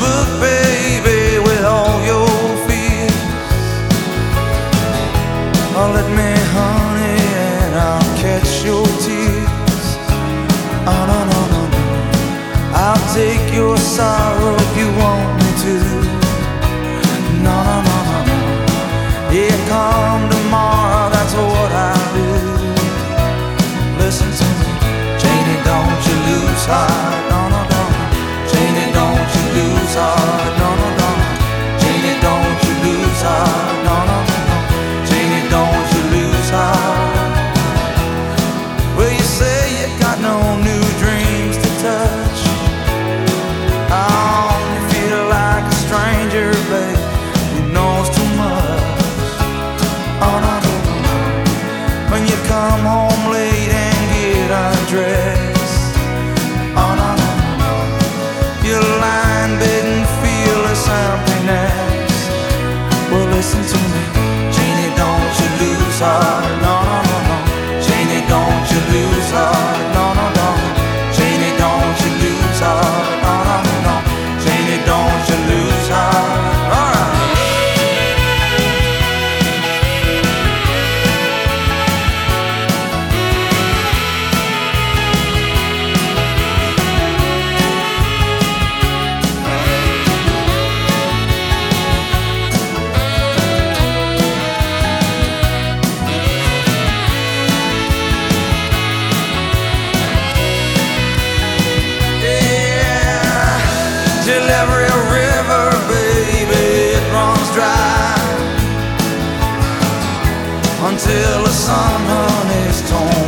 book, baby, with all your fears. Oh, let me, honey, and I'll catch your tears. Oh, no, no, no, no. I'll take your sorrow if you want me to. No, no, no, no, no. Yeah, come tomorrow, that's what I'll do. Listen to me, Janie, don't you lose heart. No, no, no. Janie, don't you lose heart. No, no, no. Janie, don't you lose heart. No, no, no, no. Janie, don't you lose heart. Well, you say you got no new dreams to touch. Oh, you feel like a stranger, babe, who knows too much. Oh, no, no, no, no. When you come home late and get undressed. Oh, no, no, no, no. You're lying in bed and feel this emptiness. Well, listen to me, Janie, don't you lose heart. No, no, no, no. Janie, don't you lose heart. No, no, no. Janie, don't you lose heart. No, no, no, no. Janie, don't you lose heart. All right. Till every river, baby, it runs dry. Until the sun, honey, is torn